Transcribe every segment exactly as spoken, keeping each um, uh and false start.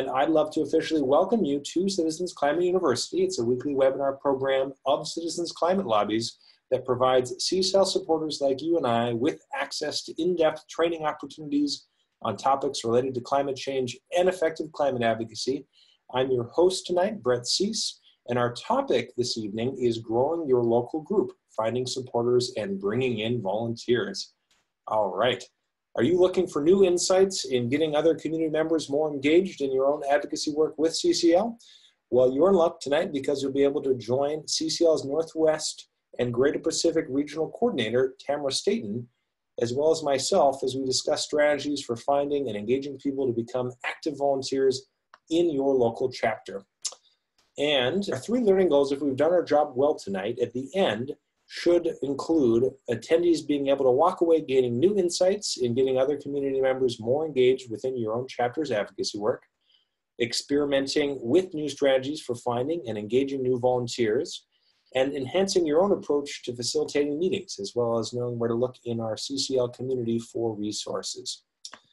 And I'd love to officially welcome you to Citizens Climate University. It's a weekly webinar program of Citizens Climate Lobbies that provides C C E L supporters like you and I with access to in-depth training opportunities on topics related to climate change and effective climate advocacy. I'm your host tonight, Brett Cease, and our topic this evening is growing your local group, finding supporters and bringing in volunteers. All right. Are you looking for new insights in getting other community members more engaged in your own advocacy work with C C L? Well, you're in luck tonight because you'll be able to join C C L's Northwest and Greater Pacific Regional Coordinator, Tamara Staten, as well as myself as we discuss strategies for finding and engaging people to become active volunteers in your local chapter. And our three learning goals, if we've done our job well tonight, at the end, should include attendees being able to walk away gaining new insights in getting other community members more engaged within your own chapter's advocacy work, experimenting with new strategies for finding and engaging new volunteers, and enhancing your own approach to facilitating meetings, as well as knowing where to look in our C C L community for resources.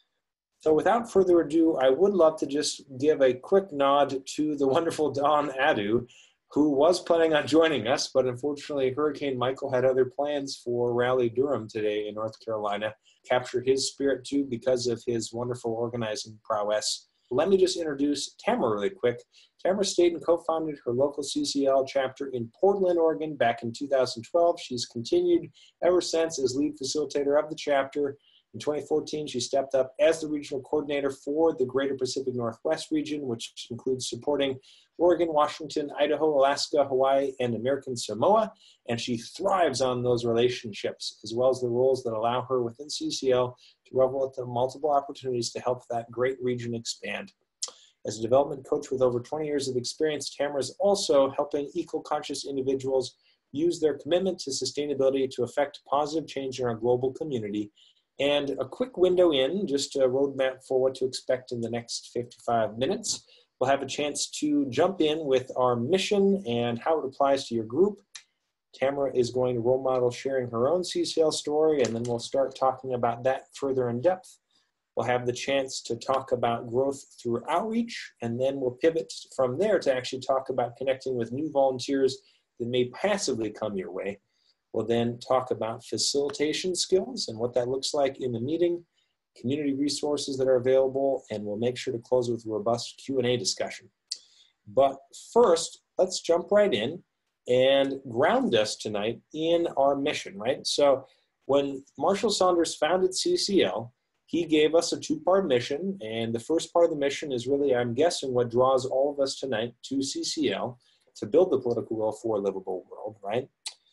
So without further ado, I would love to just give a quick nod to the wonderful Dawn Adu, who was planning on joining us, but unfortunately Hurricane Michael had other plans for Raleigh Durham today in North Carolina. Capture his spirit too because of his wonderful organizing prowess. Let me just introduce Tamara really quick. Tamara Staten co-founded her local C C L chapter in Portland, Oregon back in two thousand twelve. She's continued ever since as lead facilitator of the chapter. In twenty fourteen, she stepped up as the regional coordinator for the Greater Pacific Northwest region, which includes supporting Oregon, Washington, Idaho, Alaska, Hawaii, and American Samoa. And she thrives on those relationships, as well as the roles that allow her within C C L to revel at the multiple opportunities to help that great region expand. As a development coach with over twenty years of experience, Tamara is also helping eco-conscious individuals use their commitment to sustainability to affect positive change in our global community. And a quick window in, just a roadmap for what to expect in the next fifty-five minutes. We'll have a chance to jump in with our mission and how it applies to your group. Tamara is going to role model sharing her own C C L story, and then we'll start talking about that further in depth. We'll have the chance to talk about growth through outreach, and then we'll pivot from there to actually talk about connecting with new volunteers that may passively come your way. We'll then talk about facilitation skills and what that looks like in the meeting, community resources that are available, and we'll make sure to close with a robust Q and A discussion. But first, let's jump right in and ground us tonight in our mission, right? So when Marshall Saunders founded C C L, he gave us a two-part mission, and the first part of the mission is really, I'm guessing, what draws all of us tonight to C C L, to build the political will for a livable world, right?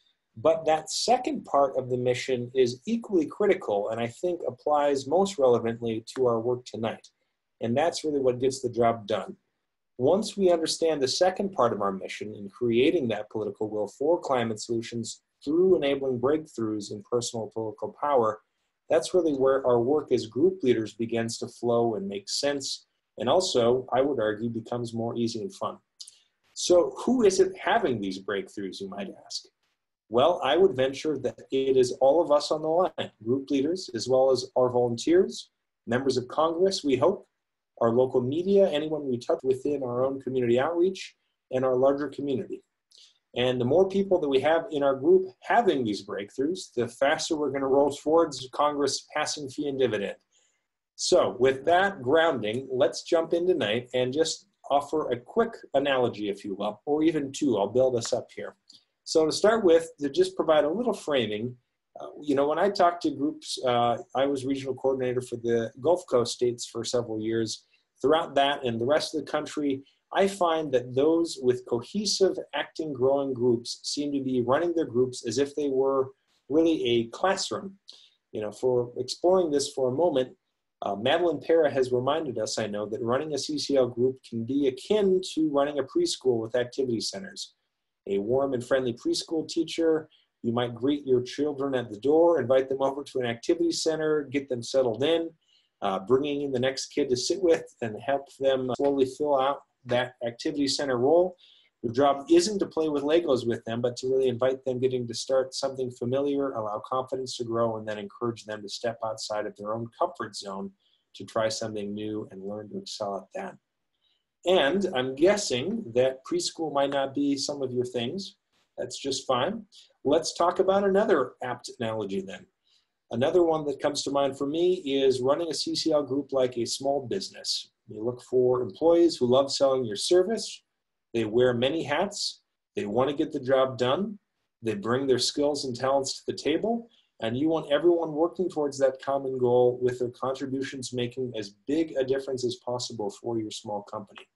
But that second part of the mission is equally critical and I think applies most relevantly to our work tonight. And that's really what gets the job done. Once we understand the second part of our mission in creating that political will for climate solutions through enabling breakthroughs in personal political power, that's really where our work as group leaders begins to flow and make sense. And also, I would argue, becomes more easy and fun. So who is it having these breakthroughs, you might ask? Well, I would venture that it is all of us on the line, group leaders, as well as our volunteers, members of Congress, we hope, our local media, anyone we touch within our own community outreach, and our larger community. And the more people that we have in our group having these breakthroughs, the faster we're going to roll towards Congress passing fee and dividend. So with that grounding, let's jump in tonight and just offer a quick analogy, if you will, or even two. I'll build us up here. So to start with, to just provide a little framing, uh, you know, when I talk to groups, uh, I was regional coordinator for the Gulf Coast states for several years. Throughout that and the rest of the country, I find that those with cohesive, acting, growing groups seem to be running their groups as if they were really a classroom. You know, for exploring this for a moment, uh, Madeline Para has reminded us, I know, that running a C C L group can be akin to running a preschool with activity centers. A warm and friendly preschool teacher, you might greet your children at the door, invite them over to an activity center, get them settled in, uh, bringing in the next kid to sit with and help them slowly fill out that activity center role. Your job isn't to play with Legos with them, but to really invite them getting to start something familiar, allow confidence to grow, and then encourage them to step outside of their own comfort zone to try something new and learn to excel at that. And I'm guessing that preschool might not be some of your things. That's just fine. Let's talk about another apt analogy then. Another one that comes to mind for me is running a C C L group like a small business. You look for employees who love selling your service. They wear many hats. They want to get the job done. They bring their skills and talents to the table. And you want everyone working towards that common goal with their contributions making as big a difference as possible for your small company.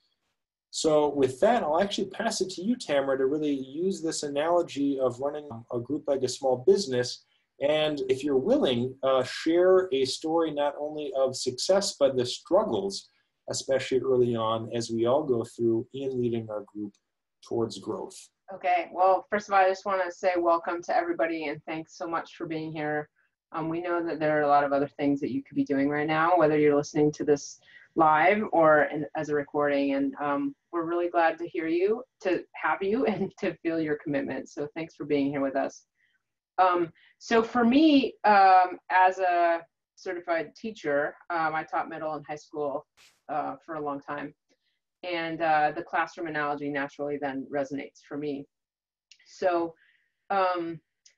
So with that, I'll actually pass it to you, Tamara, to really use this analogy of running a group like a small business. And if you're willing, uh, share a story not only of success, but the struggles, especially early on, as we all go through in leading our group towards growth. Okay, well, first of all, I just want to say welcome to everybody and thanks so much for being here. Um, we know that there are a lot of other things that you could be doing right now, whether you're listening to this live or in, as a recording, and um, we're really glad to hear you, to have you, and to feel your commitment. So thanks for being here with us. Um, so for me, um, as a certified teacher, um, I taught middle and high school uh, for a long time. And uh, the classroom analogy naturally then resonates for me. So um,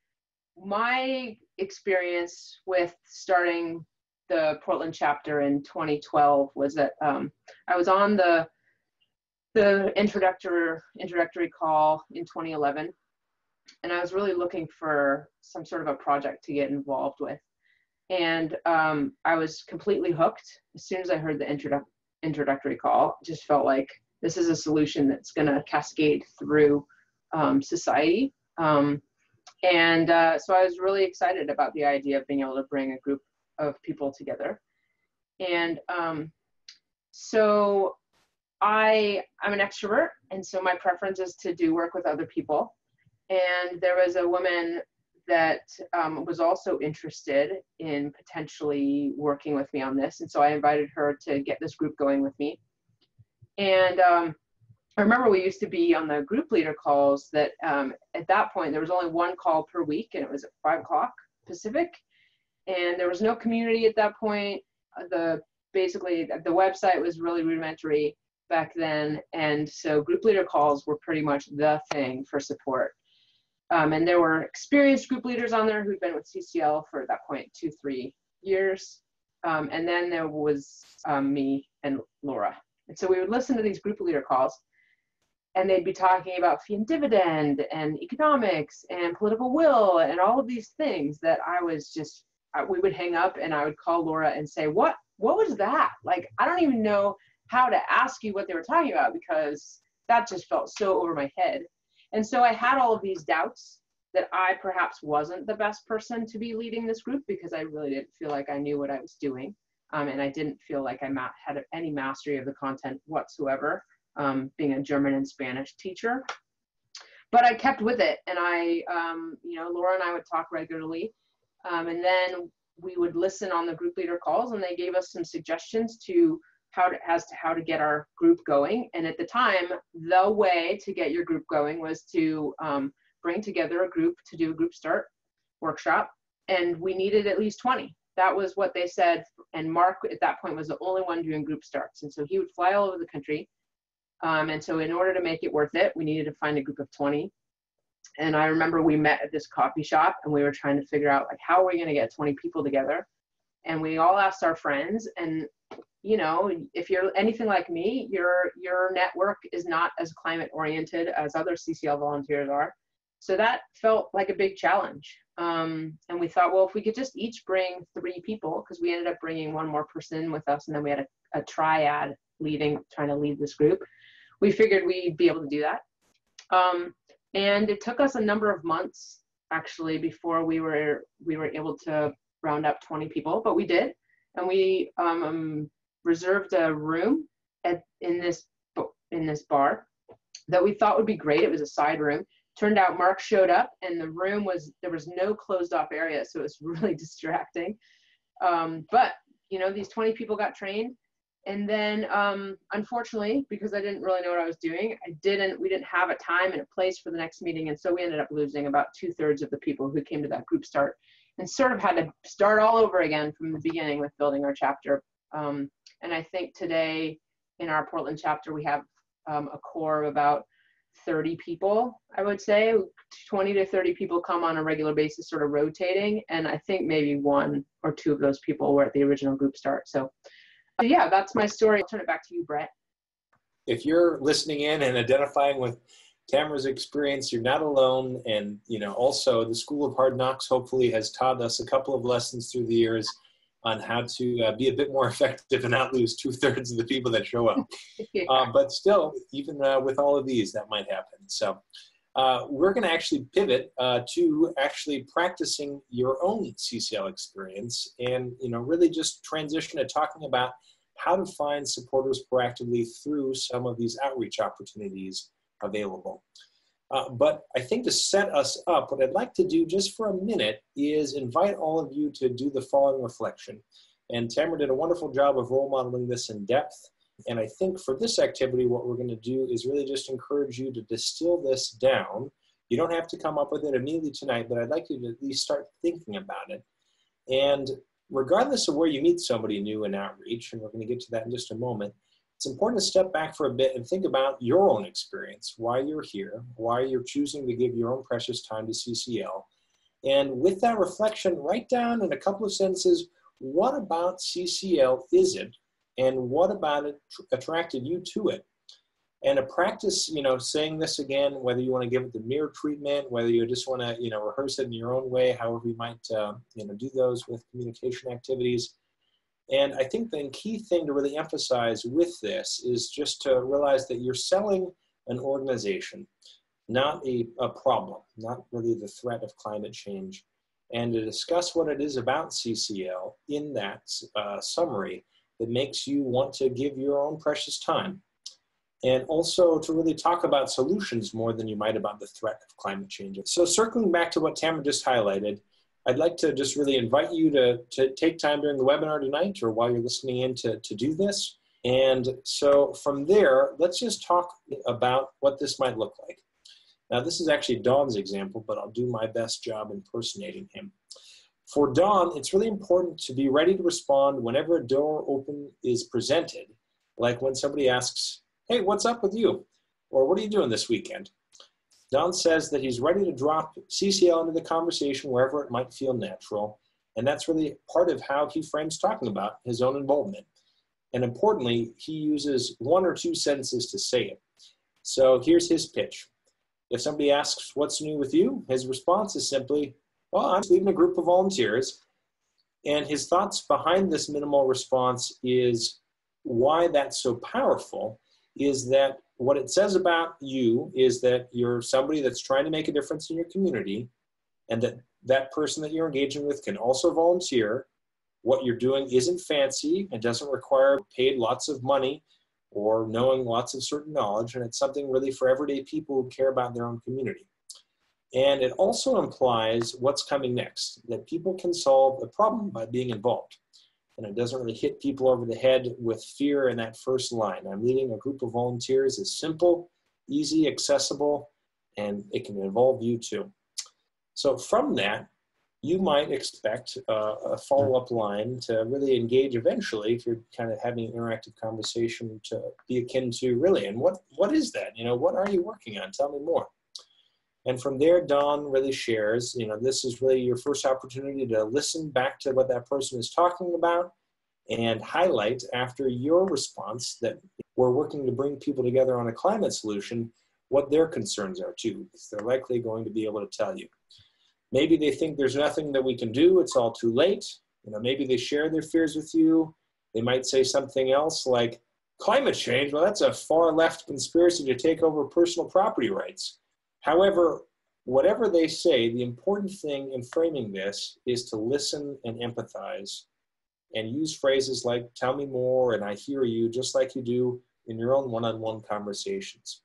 my experience with starting the Portland chapter in twenty twelve was that um, I was on the, the introductory, introductory call in twenty eleven, and I was really looking for some sort of a project to get involved with. And um, I was completely hooked as soon as I heard the introduction. introductory call. It just felt like this is a solution that's going to cascade through um, society. Um, and uh, so I was really excited about the idea of being able to bring a group of people together. And um, so I, I'm an extrovert, and so my preference is to do work with other people. And there was a woman that um, was also interested in potentially working with me on this. And so I invited her to get this group going with me. And um, I remember we used to be on the group leader calls that um, at that point, there was only one call per week, and it was at five o'clock Pacific. And there was no community at that point. The basically, the website was really rudimentary back then. And so group leader calls were pretty much the thing for support. Um, and there were experienced group leaders on there who'd been with C C L for at that point, two, three years. Um, and then there was um, me and Laura. And so we would listen to these group leader calls, and they'd be talking about fee and dividend and economics and political will and all of these things that I was just, I, we would hang up and I would call Laura and say, what, what was that? Like, I don't even know how to ask you what they were talking about, because that just felt so over my head. And so I had all of these doubts that I perhaps wasn't the best person to be leading this group, because I really didn't feel like I knew what I was doing. Um, and I didn't feel like I ma- had any mastery of the content whatsoever, um, being a German and Spanish teacher. But I kept with it. And I, um, you know, Laura and I would talk regularly. Um, and then we would listen on the group leader calls, and they gave us some suggestions to how to, as to how to get our group going. And at the time, the way to get your group going was to um, bring together a group to do a group start workshop. And we needed at least twenty. That was what they said. And Mark at that point was the only one doing group starts. And so he would fly all over the country. Um, and so in order to make it worth it, we needed to find a group of twenty. And I remember we met at this coffee shop, and we were trying to figure out, like, how are we going to get twenty people together? And we all asked our friends, and you know, if you're anything like me, your your network is not as climate oriented as other C C L volunteers are. So that felt like a big challenge. Um, and we thought, well, if we could just each bring three people, because we ended up bringing one more person with us, and then we had a, a triad leading, trying to lead this group. We figured we'd be able to do that. Um, and it took us a number of months, actually, before we were we were able to round up twenty people, but we did. And we um, reserved a room at, in this in this bar that we thought would be great. It was a side room. Turned out Mark showed up, and the room was, there was no closed off area, so it was really distracting. Um, but, you know, these twenty people got trained. And then, um, unfortunately, because I didn't really know what I was doing, I didn't, we didn't have a time and a place for the next meeting. And so we ended up losing about two thirds of the people who came to that group start, and sort of had to start all over again from the beginning with building our chapter. Um, and I think today, in our Portland chapter, we have um, a core of about thirty people, I would say. twenty to thirty people come on a regular basis, sort of rotating. And I think maybe one or two of those people were at the original group start. So uh, yeah, that's my story. I'll turn it back to you, Brett. If you're listening in and identifying with Tamara's experience, you're not alone. And, you know, also the School of Hard Knocks hopefully has taught us a couple of lessons through the years on how to uh, be a bit more effective and not lose two thirds of the people that show up. yeah. uh, but still, even uh, with all of these, that might happen. So uh, we're going to actually pivot uh, to actually practicing your own C C L experience and, you know, really just transition to talking about how to find supporters proactively through some of these outreach opportunities available. Uh, but I think to set us up, what I'd like to do just for a minute is invite all of you to do the following reflection. And Tamara did a wonderful job of role modeling this in depth. And I think for this activity, what we're going to do is really just encourage you to distill this down. You don't have to come up with it immediately tonight, but I'd like you to at least start thinking about it. And regardless of where you meet somebody new in outreach, and we're going to get to that in just a moment, it's important to step back for a bit and think about your own experience, why you're here, why you're choosing to give your own precious time to C C L. And with that reflection, write down in a couple of sentences, what about C C L is it, and what about it attracted you to it? And to practice, you know, saying this again, whether you want to give it the mirror treatment, whether you just want to, you know, rehearse it in your own way, however you might, uh, you know, do those with communication activities. And I think the key thing to really emphasize with this is just to realize that you're selling an organization, not a, a problem, not really the threat of climate change. And to discuss what it is about C C L in that uh, summary that makes you want to give your own precious time. And also to really talk about solutions more than you might about the threat of climate change. So circling back to what Tamara just highlighted, I'd like to just really invite you to, to take time during the webinar tonight or while you're listening in to, to do this. And so from there, let's just talk about what this might look like. Now, this is actually Don's example, but I'll do my best job impersonating him. For Don, it's really important to be ready to respond whenever a door open is presented, like when somebody asks, "Hey, what's up with you?" Or "What are you doing this weekend?" Don says that he's ready to drop C C L into the conversation wherever it might feel natural. And that's really part of how he frames talking about his own involvement. And importantly, he uses one or two sentences to say it. So here's his pitch. If somebody asks, "What's new with you?" his response is simply, "Well, I'm leading a group of volunteers." And his thoughts behind this minimal response is why that's so powerful is that what it says about you is that you're somebody that's trying to make a difference in your community, and that that person that you're engaging with can also volunteer. What you're doing isn't fancy and doesn't require paid lots of money or knowing lots of certain knowledge, and it's something really for everyday people who care about their own community. And it also implies what's coming next, that people can solve a problem by being involved. And it doesn't really hit people over the head with fear in that first line. I'm leading a group of volunteers is simple, easy, accessible, and it can involve you too. So from that, you might expect uh, a follow-up line to really engage eventually if you're kind of having an interactive conversation to be akin to really, and what, what is that? You know, what are you working on? Tell me more. And from there, Don really shares, you know, this is really your first opportunity to listen back to what that person is talking about and highlight after your response that we're working to bring people together on a climate solution, what their concerns are too, because they're likely going to be able to tell you. Maybe they think there's nothing that we can do, it's all too late. You know, maybe they share their fears with you. They might say something else like, climate change, well, that's a far left conspiracy to take over personal property rights. However, whatever they say, the important thing in framing this is to listen and empathize and use phrases like, tell me more and I hear you, just like you do in your own one-on-one conversations.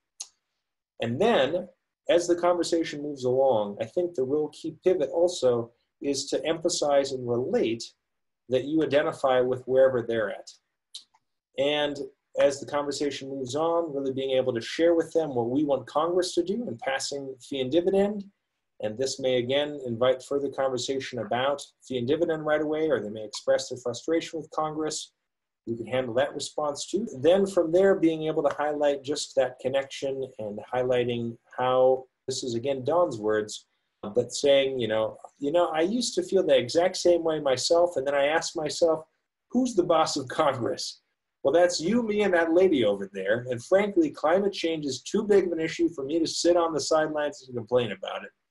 And then, as the conversation moves along, I think the real key pivot also is to emphasize and relate that you identify with wherever they're at. And as the conversation moves on, really being able to share with them what we want Congress to do in passing fee and dividend. And this may again invite further conversation about fee and dividend right away, or they may express their frustration with Congress. you can handle that response too. Then from there, being able to highlight just that connection and highlighting how, this is again Don's words, but saying, you know, you know, I used to feel the exact same way myself, and then I asked myself, who's the boss of Congress? Well, that's you, me, and that lady over there. And frankly, climate change is too big of an issue for me to sit on the sidelines and complain about it.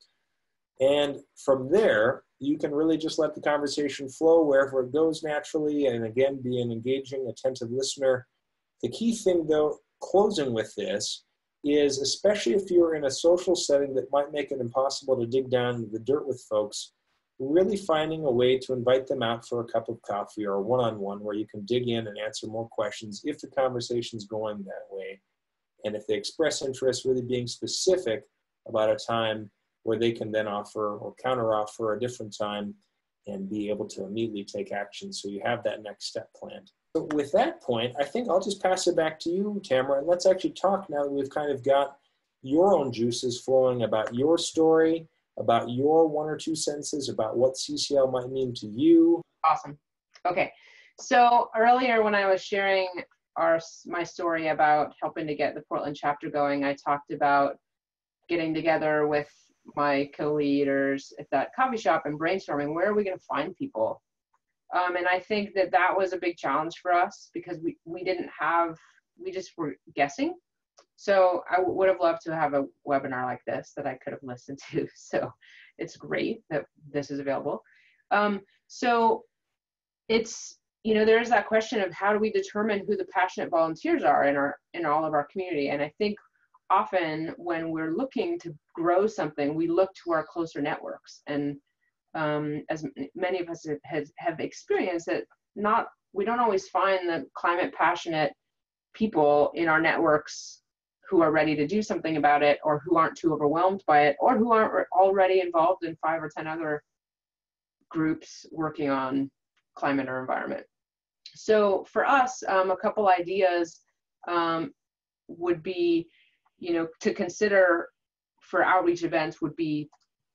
And from there, you can really just let the conversation flow wherever it goes naturally, and again, be an engaging, attentive listener. The key thing, though, closing with this, is especially if you're in a social setting that might make it impossible to dig down into the dirt with folks, really finding a way to invite them out for a cup of coffee or a one-on-one where you can dig in and answer more questions if the conversation's going that way. And if they express interest, really being specific about a time where they can then offer or counteroffer a different time and be able to immediately take action. So you have that next step planned. So with that point, I think I'll just pass it back to you, Tamara, and let's actually talk now that we've kind of got your own juices flowing about your story, about your one or two sentences about what C C L might mean to you. Awesome. Okay. So earlier when I was sharing our my story about helping to get the Portland chapter going, I talked about getting together with my co-leaders at that coffee shop and brainstorming, where are we going to find people? Um, and I think that that was a big challenge for us because we, we didn't have, we just were guessing. So I w- would have loved to have a webinar like this that I could have listened to. So it's great that this is available. Um, so it's, you know, there's that question of how do we determine who the passionate volunteers are in our, in all of our community? And I think often when we're looking to grow something, we look to our closer networks. And um, as many of us have, have experienced, that not, we don't always find the climate passionate people in our networks who are ready to do something about it, or who aren't too overwhelmed by it, or who aren't already involved in five or ten other groups working on climate or environment. So for us, um, a couple ideas um, would be, you know, to consider for outreach events would be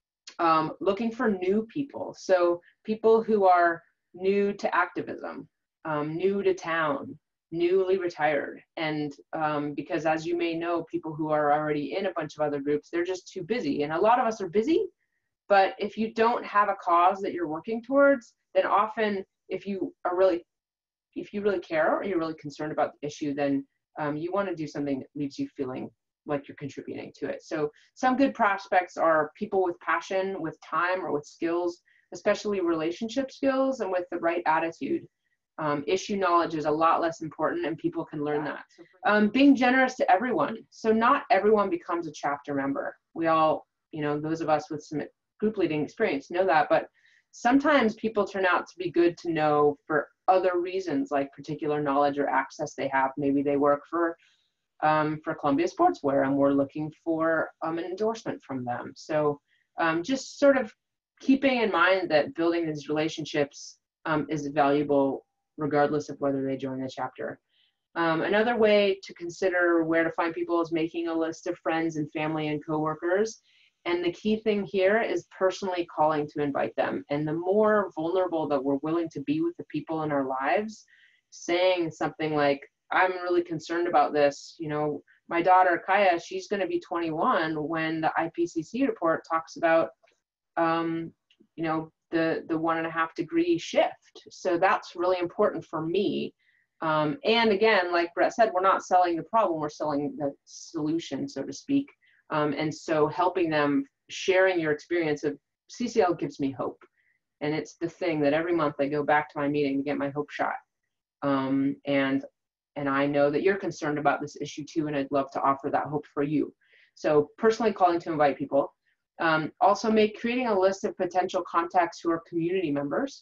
um, looking for new people. So people who are new to activism, um, new to town, newly retired. And um, because as you may know, people who are already in a bunch of other groups, they're just too busy. And a lot of us are busy, but if you don't have a cause that you're working towards, then often if you are really, if you really care or you're really concerned about the issue, then um, you want to do something that leaves you feeling like you're contributing to it. So some good prospects are people with passion, with time, or with skills, especially relationship skills, and with the right attitude. Um, issue knowledge is a lot less important, and people can learn that. Um, being generous to everyone. So not everyone becomes a chapter member. We all, you know, those of us with some group leading experience know that, but sometimes people turn out to be good to know for other reasons, like particular knowledge or access they have. Maybe they work for um, for Columbia Sportswear, and we're looking for um, an endorsement from them. So um, just sort of keeping in mind that building these relationships um, is valuable regardless of whether they join the chapter. Um, another way to consider where to find people is making a list of friends and family and coworkers. And the key thing here is personally calling to invite them. And the more vulnerable that we're willing to be with the people in our lives, saying something like, I'm really concerned about this. You know, my daughter, Kaya, she's going to be twenty-one when the I P C C report talks about, um, you know, the, the one and a half degree shift. So that's really important for me. Um, and again, like Brett said, we're not selling the problem, we're selling the solution, so to speak. Um, and so helping them, sharing your experience of C C L gives me hope. And it's the thing that every month I go back to my meeting to get my hope shot. Um, and, and I know that you're concerned about this issue too, and I'd love to offer that hope for you. So personally calling to invite people. Um, also make creating a list of potential contacts who are community members.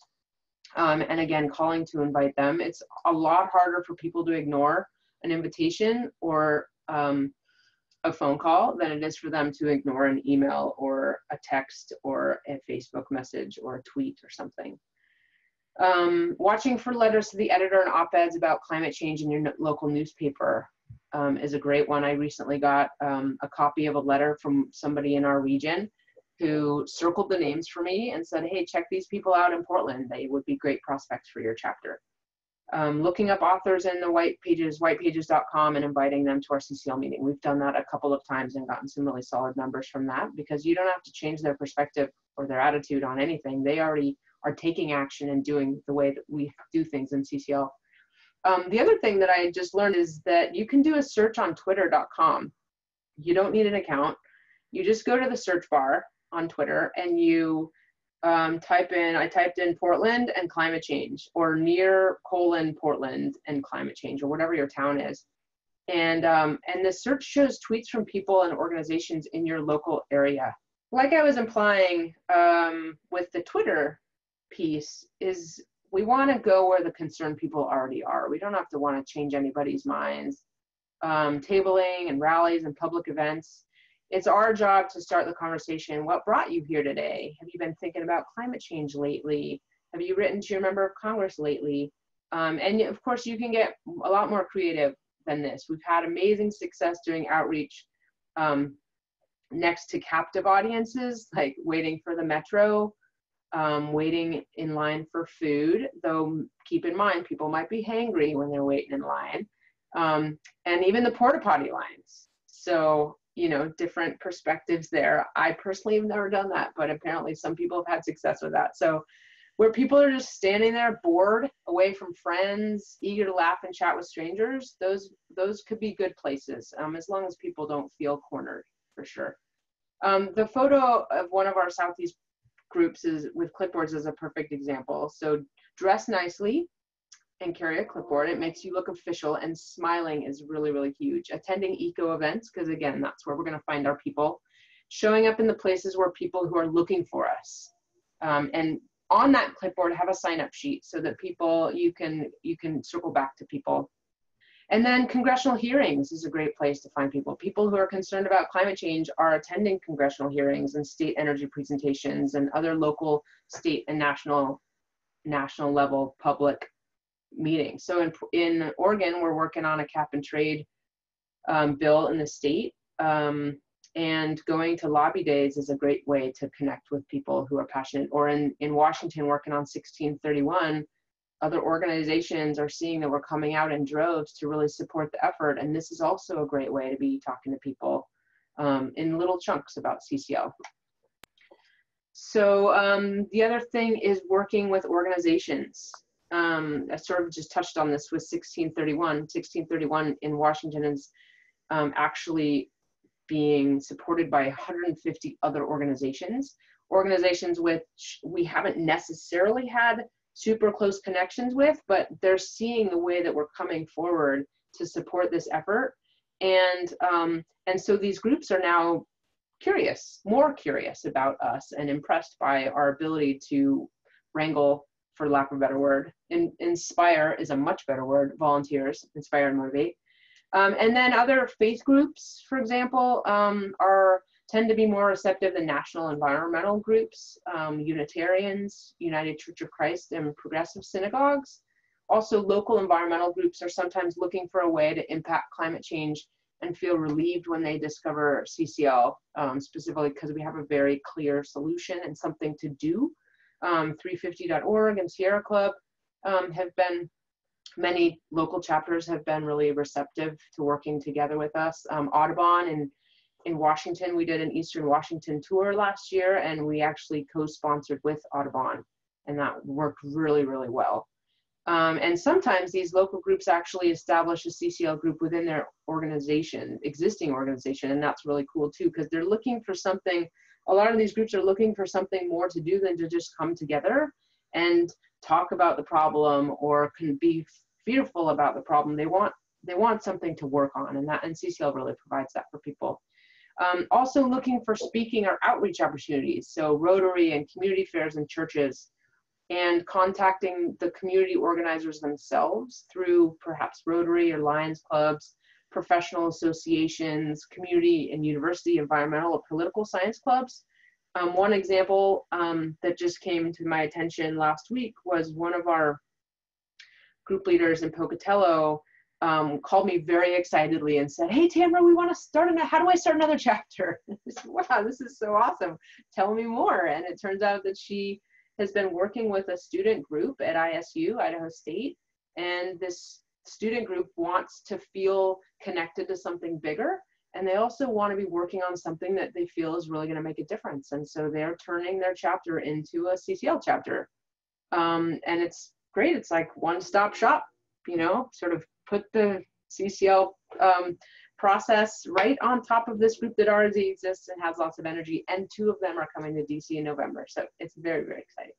Um, and again, calling to invite them. It's a lot harder for people to ignore an invitation or um, a phone call than it is for them to ignore an email or a text or a Facebook message or a tweet or something. Um, watching for letters to the editor and op-eds about climate change in your local newspaper um, is a great one. I recently got um, a copy of a letter from somebody in our region who circled the names for me and said, hey, check these people out in Portland. They would be great prospects for your chapter. um, looking up authors in the white pages, white pages dot com, and inviting them to our C C L meeting. We've done that a couple of times and gotten some really solid numbers from that, because you don't have to change their perspective or their attitude on anything. They already are taking action and doing the way that we do things in C C L. Um, the other thing that I just learned is that you can do a search on twitter dot com. You don't need an account. You just go to the search bar on Twitter and you um, type in, I typed in Portland and climate change, or near colon Portland and climate change, or whatever your town is. And, um, and the search shows tweets from people and organizations in your local area. Like I was implying um, with the Twitter piece, is we want to go where the concerned people already are. We don't have to want to change anybody's minds. Um, tabling and rallies and public events, it's our job to start the conversation. What brought you here today? Have you been thinking about climate change lately? Have you written to your member of Congress lately? Um, and of course, you can get a lot more creative than this. We've had amazing success doing outreach um, next to captive audiences, like waiting for the metro, um, waiting in line for food, though keep in mind, people might be hangry when they're waiting in line, um, and even the porta potty lines. So, you know, different perspectives there. I personally have never done that, but apparently some people have had success with that. So where people are just standing there bored, away from friends, eager to laugh and chat with strangers, those those could be good places, um, as long as people don't feel cornered, for sure. Um, the photo of one of our Southeast groups is with clipboards is a perfect example. So dress nicely and carry a clipboard. It makes you look official, and smiling is really, really huge. Attending eco events, because again, that's where we're going to find our people. Showing up in the places where people who are looking for us. Um, and on that clipboard, have a sign-up sheet so that people, you can, you can circle back to people. And then congressional hearings is a great place to find people. People who are concerned about climate change are attending congressional hearings and state energy presentations and other local, state, and national, national level public meetings. So in, in Oregon, we're working on a cap and trade um, bill in the state, um, and going to lobby days is a great way to connect with people who are passionate. Or in, in Washington, working on sixteen thirty-one, other organizations are seeing that we're coming out in droves to really support the effort, and this is also a great way to be talking to people um, in little chunks about C C L. So um, the other thing is working with organizations. Um, I sort of just touched on this with sixteen thirty-one. sixteen thirty-one in Washington is um, actually being supported by one hundred fifty other organizations, organizations which we haven't necessarily had super close connections with, but they're seeing the way that we're coming forward to support this effort. And, um, and so these groups are now curious, more curious about us, and impressed by our ability to wrangle, for lack of a better word. In, inspire is a much better word, volunteers, inspire and motivate. Um, and then other faith groups, for example, um, are tend to be more receptive than national environmental groups, um, Unitarians, United Church of Christ, and progressive synagogues. Also, local environmental groups are sometimes looking for a way to impact climate change and feel relieved when they discover C C L, um, specifically because we have a very clear solution and something to do. Um, three fifty dot org and Sierra Club um, have been, many local chapters have been really receptive to working together with us. Um, Audubon in, in Washington, we did an Eastern Washington tour last year, and we actually co-sponsored with Audubon, and that worked really, really well. Um, and sometimes these local groups actually establish a C C L group within their organization, existing organization, and that's really cool too, because they're looking for something. A lot of these groups are looking for something more to do than to just come together and talk about the problem or can be fearful about the problem. They want they want something to work on, and that and C C L really provides that for people. Um, also looking for speaking or outreach opportunities, so Rotary and community fairs and churches, and contacting the community organizers themselves through perhaps Rotary or Lions clubs, professional associations, community and university environmental or political science clubs. Um, one example um, that just came to my attention last week was one of our group leaders in Pocatello um, called me very excitedly and said, "Hey, Tamara, we want to start, an- how do I start another chapter?" I said, "Wow, this is so awesome. Tell me more." And it turns out that she has been working with a student group at I S U, Idaho State, And this student group wants to feel connected to something bigger. And they also want to be working on something that they feel is really going to make a difference. And so they're turning their chapter into a C C L chapter. Um, and it's great. It's like one-stop shop, you know, sort of put the C C L um, process right on top of this group that already exists and has lots of energy. And two of them are coming to D C in November. So it's very, very exciting.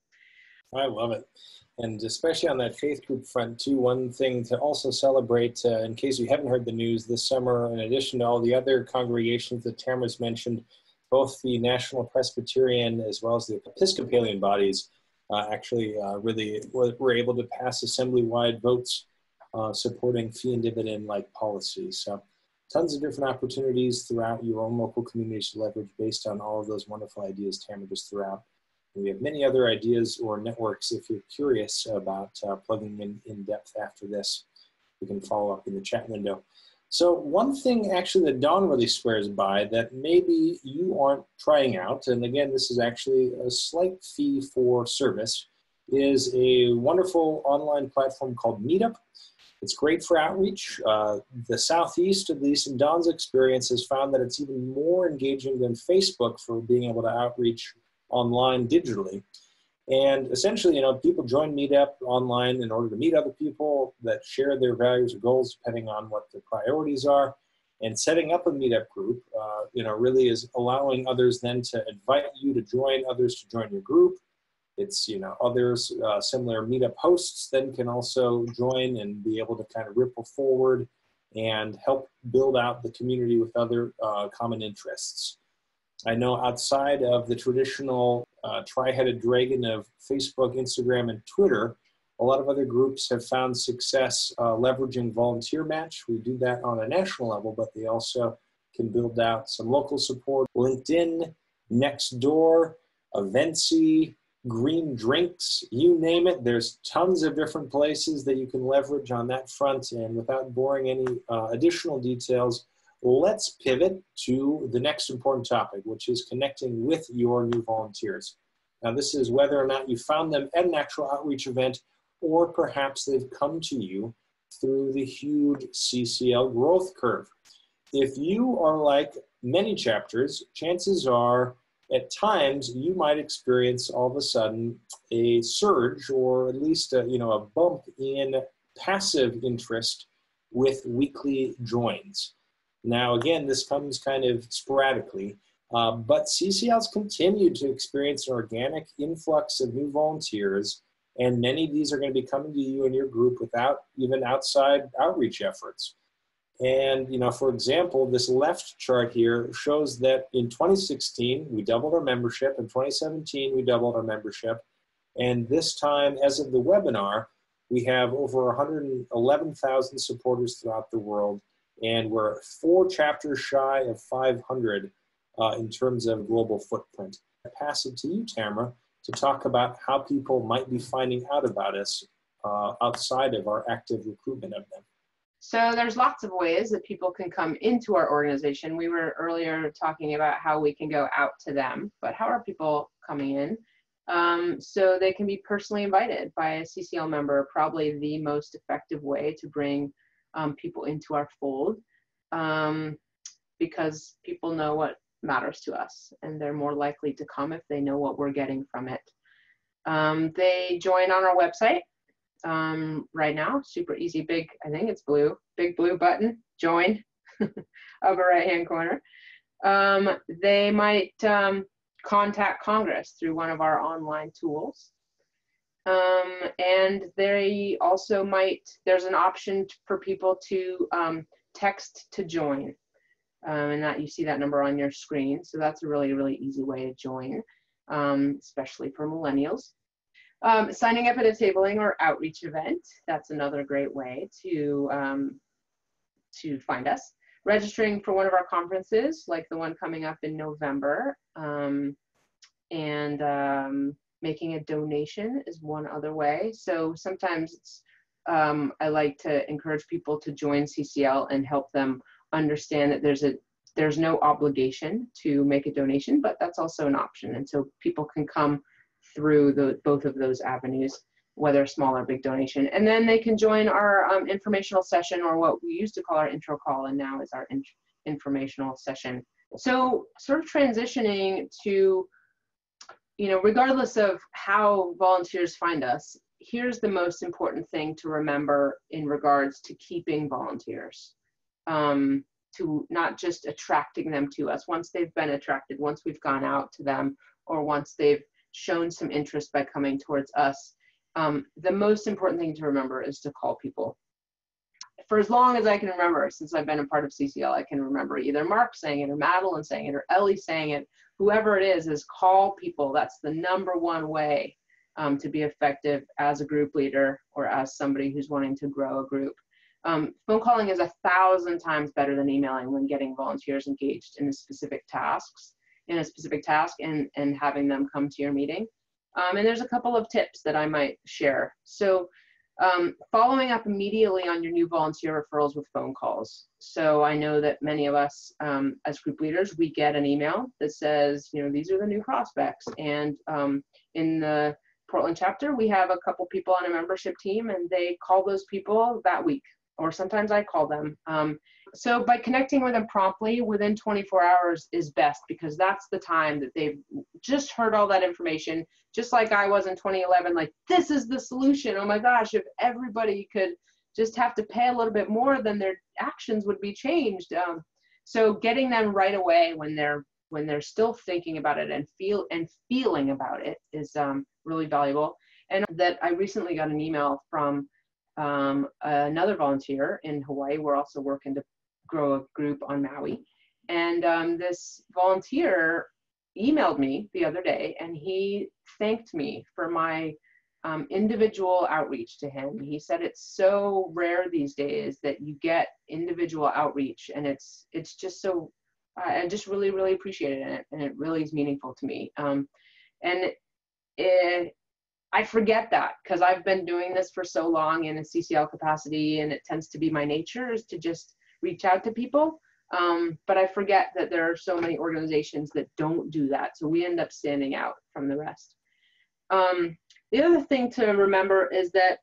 I love it. And especially on that faith group front too, one thing to also celebrate, uh, in case you haven't heard the news this summer, in addition to all the other congregations that Tamara's mentioned, both the National Presbyterian as well as the Episcopalian bodies uh, actually uh, really were, were able to pass assembly-wide votes uh, supporting fee and dividend-like policies. So tons of different opportunities throughout your own local communities to leverage based on all of those wonderful ideas Tamara just threw out. We have many other ideas or networks. If you're curious about uh, plugging in in depth after this, we can follow up in the chat window. So one thing actually that Dawn really swears by that maybe you aren't trying out, and again, this is actually a slight fee for service, is a wonderful online platform called Meetup. It's great for outreach. Uh, the Southeast, at least in Dawn's experience, has found that it's even more engaging than Facebook for being able to outreach online digitally. And essentially, you know, people join Meetup online in order to meet other people that share their values or goals depending on what their priorities are. And setting up a Meetup group, uh, you know, really is allowing others then to invite you to join, others to join your group. It's, you know, others, uh, similar Meetup hosts then can also join and be able to kind of ripple forward and help build out the community with other uh, common interests. I know outside of the traditional uh, tri-headed dragon of Facebook, Instagram, and Twitter, a lot of other groups have found success uh, leveraging Volunteer Match. We do that on a national level, but they also can build out some local support. LinkedIn, Nextdoor, Eventsy, Green Drinks, you name it. There's tons of different places that you can leverage on that front. And without boring any uh, additional details, let's pivot to the next important topic, which is connecting with your new volunteers. Now, this is whether or not you found them at an actual outreach event, or perhaps they've come to you through the huge C C L growth curve. If you are like many chapters, chances are at times you might experience all of a sudden a surge, or at least a, you know, a bump in passive interest with weekly joins. Now, again, this comes kind of sporadically, uh, but C C L's continued to experience an organic influx of new volunteers, and many of these are going to be coming to you and your group without even outside outreach efforts. And, you know, for example, this left chart here shows that in twenty sixteen, we doubled our membership. In twenty seventeen, we doubled our membership. And this time, as of the webinar, we have over one hundred eleven thousand supporters throughout the world. And we're four chapters shy of five hundred uh, in terms of global footprint. I pass it to you, Tamara, to talk about how people might be finding out about us uh, outside of our active recruitment of them. So there's lots of ways that people can come into our organization. We were earlier talking about how we can go out to them, but how are people coming in? Um, so they can be personally invited by a C C L member, probably the most effective way to bring um, people into our fold, um, because people know what matters to us and they're more likely to come if they know what we're getting from it. Um, they join on our website. Um, right now, super easy, big, I think it's blue, big blue button, join, upper right hand corner. Um, they might um, contact Congress through one of our online tools. Um, and they also might, there's an option for people to um, text to join. Um, and that you see that number on your screen. So that's a really, really easy way to join, um, especially for millennials. Um, signing up at a tabling or outreach event, that's another great way to, um, to find us. Registering for one of our conferences, like the one coming up in November, um, and um, making a donation is one other way. So sometimes it's, um, I like to encourage people to join C C L and help them understand that there's a there's no obligation to make a donation, but that's also an option. And so people can come through the, both of those avenues. whether small or big donation. And then they can join our um, informational session, or what we used to call our intro call, and now is our in informational session. So sort of transitioning to, you know, regardless of how volunteers find us, here's the most important thing to remember in regards to keeping volunteers, um, to not just attracting them to us. Once they've been attracted, once we've gone out to them, or once they've shown some interest by coming towards us, um, the most important thing to remember is to call people. For as long as I can remember, since I've been a part of C C L, I can remember either Mark saying it, or Madeline saying it, or Ellie saying it, whoever it is, is call people. That's the number one way um, to be effective as a group leader or as somebody who's wanting to grow a group. Um, phone calling is a thousand times better than emailing when getting volunteers engaged in a specific tasks, in a specific task and, and having them come to your meeting. Um, and there's a couple of tips that I might share. So um, following up immediately on your new volunteer referrals with phone calls. So I know that many of us um, as group leaders, we get an email that says, you know, these are the new prospects. And um, in the Portland chapter, we have a couple people on a membership team, and they call those people that week, or sometimes I call them. Um, so by connecting with them promptly within twenty-four hours is best, because that's the time that they've just heard all that information, just like I was in twenty eleven, like, this is the solution. Oh my gosh, if everybody could just have to pay a little bit more, then their actions would be changed. Um, so getting them right away when they're when they're still thinking about it and feel and feeling about it is um, really valuable. And that I recently got an email from um, another volunteer in Hawaii. We're also working to grow a group on Maui. And um, this volunteer emailed me the other day, and he thanked me for my um, individual outreach to him. He said it's so rare these days that you get individual outreach, and it's it's just so, I just really, really appreciated it, and it really is meaningful to me. Um, and it, I forget that, because I've been doing this for so long in a C C L capacity, and it tends to be my nature is to just reach out to people. Um, but I forget that there are so many organizations that don't do that. So we end up standing out from the rest. Um, the other thing to remember is that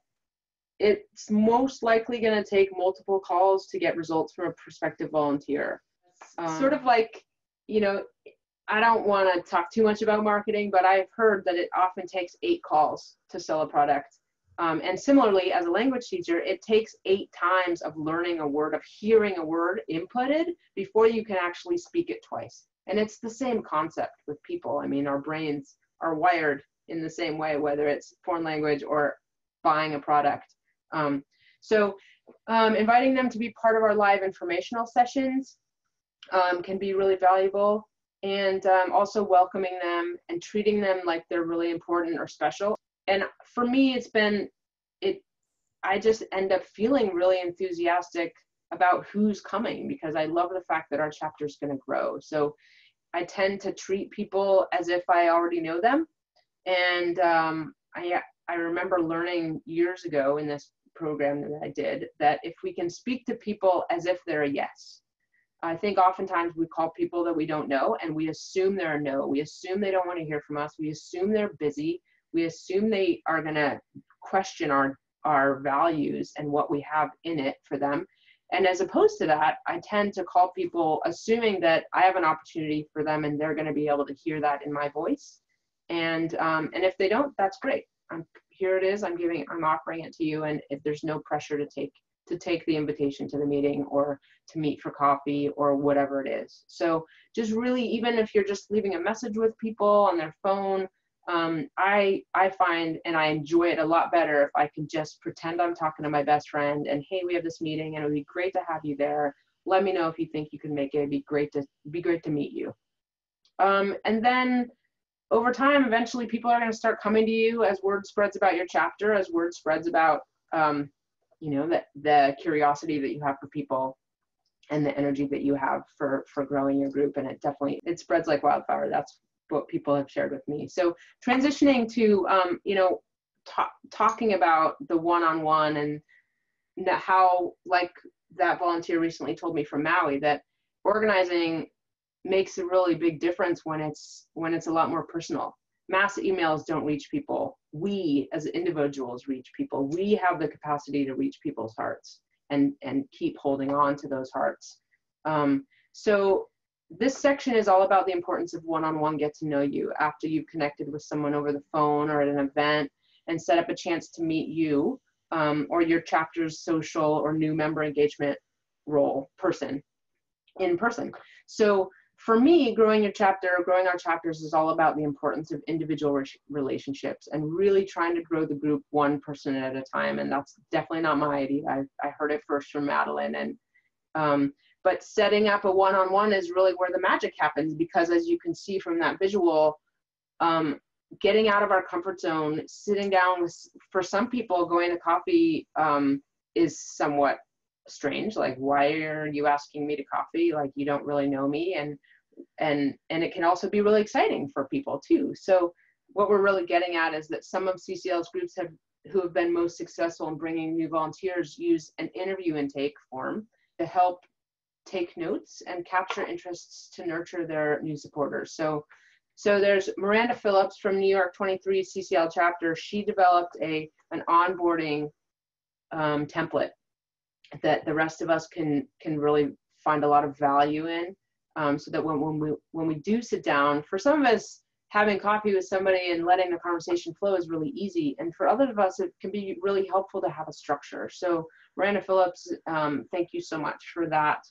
it's most likely going to take multiple calls to get results from a prospective volunteer. Um, sort of like, you know, I don't want to talk too much about marketing, but I've heard that it often takes eight calls to sell a product. Um, and similarly, as a language teacher, it takes eight times of learning a word, of hearing a word inputted before you can actually speak it twice. And it's the same concept with people. I mean, our brains are wired in the same way, whether it's foreign language or buying a product. Um, so um, inviting them to be part of our live informational sessions um, can be really valuable. And um, also welcoming them and treating them like they're really important or special. And for me, it's been, it. I just end up feeling really enthusiastic about who's coming, because I love the fact that our chapter is going to grow. So I tend to treat people as if I already know them. And um, I, I remember learning years ago in this program that I did, that if we can speak to people as if they're a yes. I think oftentimes we call people that we don't know, and we assume they're a no. We assume they don't want to hear from us. We assume they're busy. We assume they are going to question our, our values and what we have in it for them. And as opposed to that, I tend to call people assuming that I have an opportunity for them, and they're going to be able to hear that in my voice. And um, and if they don't, that's great. I'm, here it is. I'm giving. I'm offering it to you, and if there's no pressure to take to take the invitation to the meeting or to meet for coffee or whatever it is. So just really, even if you're just leaving a message with people on their phone, um, I I find and I enjoy it a lot better if I can just pretend I'm talking to my best friend and, hey, we have this meeting and it would be great to have you there. Let me know if you think you can make it. It'd be great to be great to meet you. Um, and then over time, eventually people are going to start coming to you as word spreads about your chapter, as word spreads about um, you know, the, the curiosity that you have for people and the energy that you have for, for growing your group. And it definitely, it spreads like wildfire. That's what people have shared with me. So transitioning to, um, you know, talk, talking about the one-on-one and how, like that volunteer recently told me from Maui, that organizing makes a really big difference when it's, when it's a lot more personal. mass emails don't reach people. We as individuals reach people. We have the capacity to reach people's hearts and, and keep holding on to those hearts. Um, so this section is all about the importance of one-on-one get to know you after you've connected with someone over the phone or at an event and set up a chance to meet you um, or your chapter's social or new member engagement role person in person. So for me, growing your chapter, growing our chapters is all about the importance of individual re relationships and really trying to grow the group one person at a time. And that's definitely not my idea. I, I heard it first from Madeline. And um, but setting up a one-on-one is really where the magic happens, because as you can see from that visual, um, getting out of our comfort zone, sitting down with, for some people, going to coffee um, is somewhat strange. Like, why are you asking me to coffee? Like, you don't really know me. And and and it can also be really exciting for people too. So what we're really getting at is that some of C C L's groups have who have been most successful in bringing new volunteers use an interview intake form to help take notes and capture interests to nurture their new supporters. So so there's Miranda Phillips from New York twenty-three C C L chapter. She developed a an onboarding um, template that the rest of us can can really find a lot of value in, um, so that when, when we when we do sit down, for some of us, having coffee with somebody and letting the conversation flow is really easy, and for others of us it can be really helpful to have a structure. So Miranda Phillips, um, thank you so much for that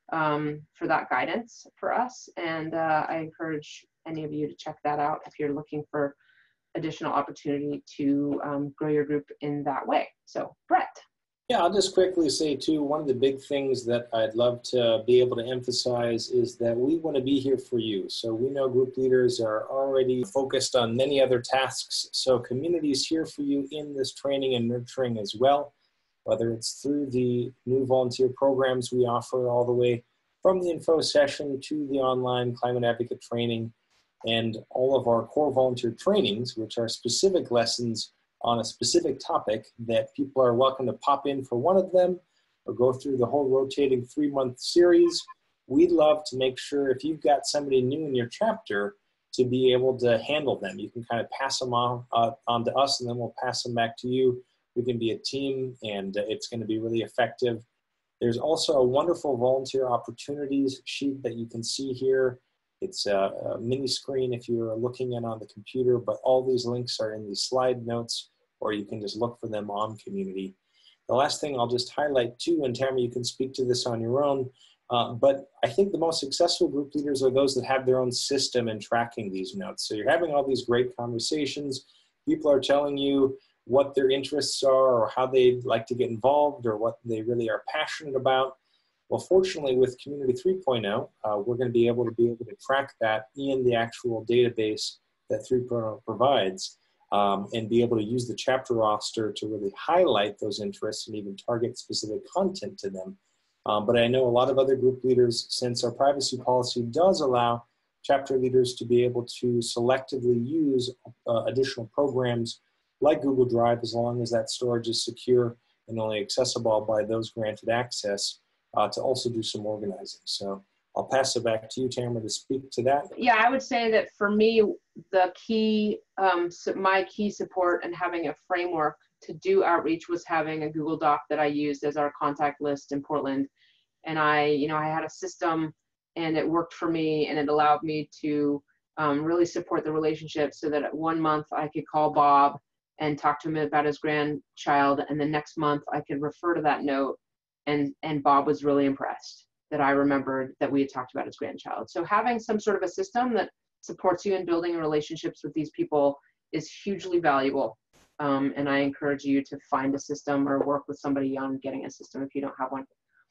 um, for that guidance for us, and uh, I encourage any of you to check that out if you're looking for additional opportunity to um, grow your group in that way. So Brett. Yeah, I'll just quickly say too, one of the big things that I'd love to be able to emphasize is that we want to be here for you. So we know group leaders are already focused on many other tasks. So community is here for you in this training and nurturing as well, whether it's through the new volunteer programs we offer all the way from the info session to the online climate advocate training and all of our core volunteer trainings, which are specific lessons on a specific topic that people are welcome to pop in for one of them or go through the whole rotating three-month series. We'd love to make sure if you've got somebody new in your chapter to be able to handle them. You can kind of pass them on, uh, on to us, and then we'll pass them back to you. We can be a team, and uh, it's going to be really effective. There's also a wonderful volunteer opportunities sheet that you can see here. It's a, a mini screen if you're looking in on the computer, but all these links are in the slide notes, or you can just look for them on Community. The last thing I'll just highlight too, and Tamara, you can speak to this on your own, uh, but I think the most successful group leaders are those that have their own system in tracking these notes. So you're having all these great conversations. People are telling you what their interests are or how they'd like to get involved or what they really are passionate about. Well, fortunately, with Community three point oh, uh, we're going to be able to be able to track that in the actual database that three point oh provides, um, and be able to use the chapter roster to really highlight those interests and even target specific content to them. Um, but I know a lot of other group leaders, since our privacy policy does allow chapter leaders to be able to selectively use uh, additional programs like Google Drive, as long as that storage is secure and only accessible by those granted access, Uh, to also do some organizing. So I'll pass it back to you, Tamara, to speak to that. Yeah, I would say that for me, the key, um, so my key support and having a framework to do outreach was having a Google Doc that I used as our contact list in Portland. And I, you know, I had a system and it worked for me, and it allowed me to um, really support the relationship so that one month I could call Bob and talk to him about his grandchild, and the next month I could refer to that note. And, and Bob was really impressed that I remembered that we had talked about his grandchild. So having some sort of a system that supports you in building relationships with these people is hugely valuable. Um, and I encourage you to find a system or work with somebody on getting a system if you don't have one.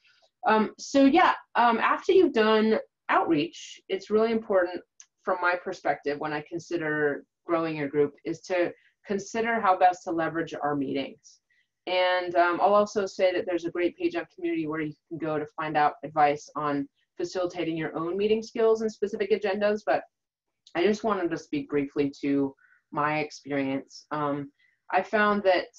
Um, so yeah, um, after you've done outreach, it's really important from my perspective when I consider growing your group is to consider how best to leverage our meetings. And um, I'll also say that there's a great page on Community where you can go to find out advice on facilitating your own meeting skills and specific agendas. But I just wanted to speak briefly to my experience. Um, I found that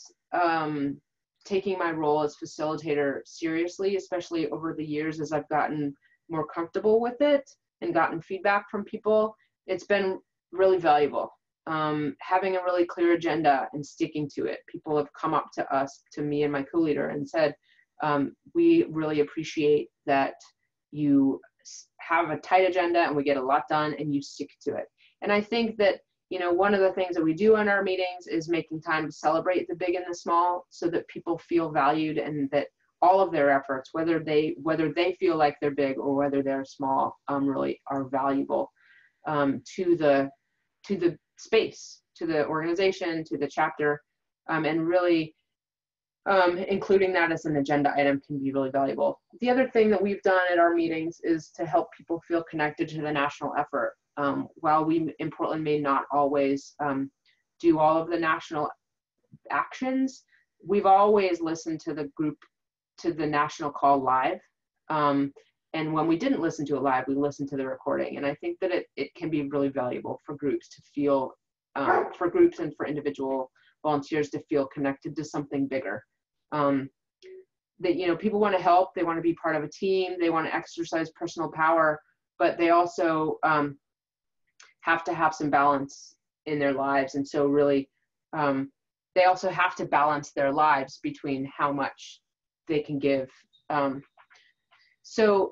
um, taking my role as facilitator seriously, especially over the years as I've gotten more comfortable with it and gotten feedback from people, it's been really valuable. um, having a really clear agenda and sticking to it. People have come up to us, to me and my co-leader, and said, um, we really appreciate that you have a tight agenda and we get a lot done and you stick to it. And I think that, you know, one of the things that we do in our meetings is making time to celebrate the big and the small so that people feel valued and that all of their efforts, whether they whether they feel like they're big or whether they're small, um, really are valuable um, to the to the space, to the organization, to the chapter, um, and really um, including that as an agenda item can be really valuable. The other thing that we've done at our meetings is to help people feel connected to the national effort. Um, while we in Portland may not always um, do all of the national actions, we've always listened to the group, to the national call live. Um, and when we didn't listen to it live, we listened to the recording. And I think that it, it can be really valuable for groups to feel, um, for groups and for individual volunteers to feel connected to something bigger. Um, that, you know, people want to help, they want to be part of a team, they want to exercise personal power, but they also um, have to have some balance in their lives. And so really, um, they also have to balance their lives between how much they can give. Um, so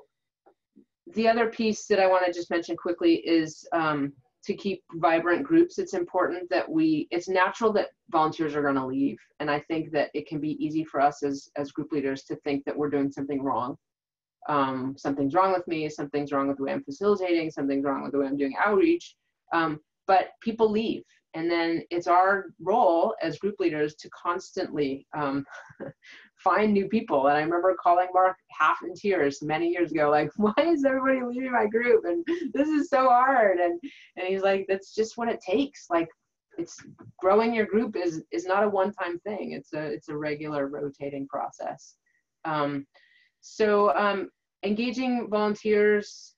the other piece that I want to just mention quickly is um, to keep vibrant groups. It's important that we, it's natural that volunteers are going to leave. And I think that it can be easy for us as, as group leaders to think that we're doing something wrong. Um, something's wrong with me, something's wrong with the way I'm facilitating, something's wrong with the way I'm doing outreach. Um, but people leave. And then it's our role as group leaders to constantly um, find new people. And I remember calling Mark half in tears many years ago, like, why is everybody leaving my group? And this is so hard. And, and he's like, that's just what it takes. Like, it's growing your group is, is not a one-time thing. It's a, it's a regular rotating process. Um, so um, engaging volunteers,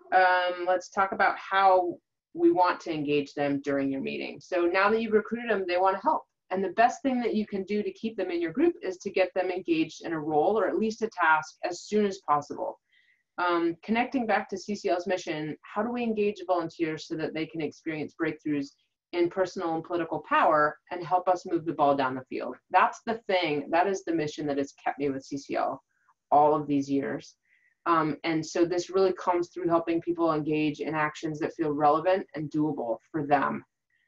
um, let's talk about how we want to engage them during your meeting. So now that you've recruited them, they want to help. And the best thing that you can do to keep them in your group is to get them engaged in a role or at least a task as soon as possible. Um, connecting back to C C L's mission, how do we engage volunteers so that they can experience breakthroughs in personal and political power and help us move the ball down the field? That's the thing, that is the mission that has kept me with C C L all of these years. Um, and so this really comes through helping people engage in actions that feel relevant and doable for them.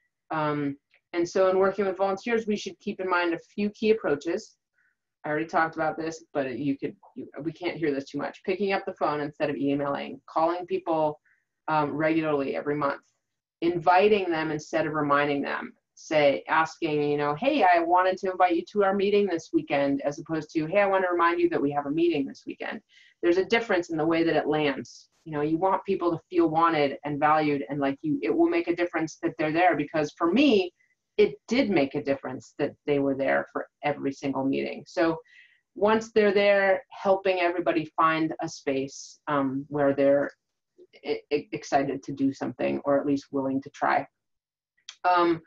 Um, and so in working with volunteers, we should keep in mind a few key approaches. I already talked about this, but you could, you, we can't hear this too much. Picking up the phone instead of emailing, calling people um, regularly every month, inviting them instead of reminding them. Say, asking, you know, hey, I wanted to invite you to our meeting this weekend, as opposed to, hey, I want to remind you that we have a meeting this weekend. There's a difference in the way that it lands. You know, you want people to feel wanted and valued, and like you, it will make a difference that they're there, because for me, it did make a difference that they were there for every single meeting. So once they're there, helping everybody find a space um, where they're excited to do something, or at least willing to try. Um,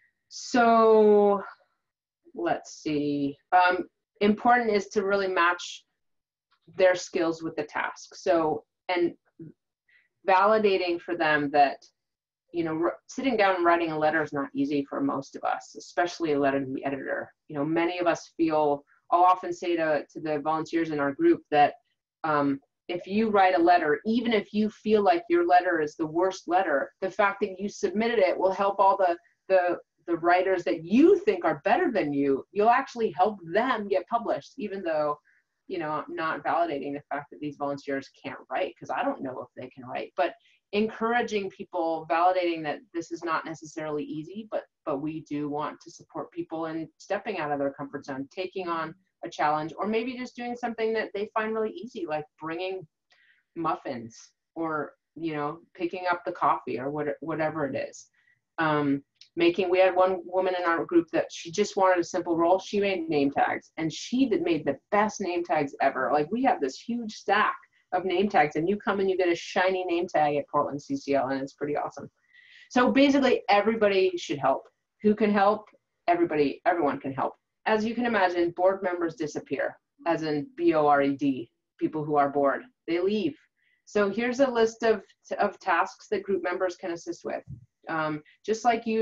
So let's see, um, important is to really match their skills with the task. So, and validating for them that, you know, sitting down and writing a letter is not easy for most of us, especially a letter to the editor. You know, many of us feel, I'll often say to, to the volunteers in our group that um, if you write a letter, even if you feel like your letter is the worst letter, the fact that you submitted it will help all the, the, the writers that you think are better than you. You'll actually help them get published, even though, you know, I'm not validating the fact that these volunteers can't write, because I don't know if they can write, but encouraging people, validating that this is not necessarily easy, but, but we do want to support people in stepping out of their comfort zone, taking on a challenge, or maybe just doing something that they find really easy, like bringing muffins, or, you know, picking up the coffee, or what, whatever it is. Um, making, we had one woman in our group that she just wanted a simple role. She made name tags, and she did made the best name tags ever. Like, we have this huge stack of name tags, and you come and you get a shiny name tag at Portland C C L, and it's pretty awesome. So basically, everybody should help. Who can help? Everybody, everyone can help. As you can imagine, board members disappear, as in B O R E D, people who are bored. They leave. So here's a list of, of tasks that group members can assist with. Um, just like you'd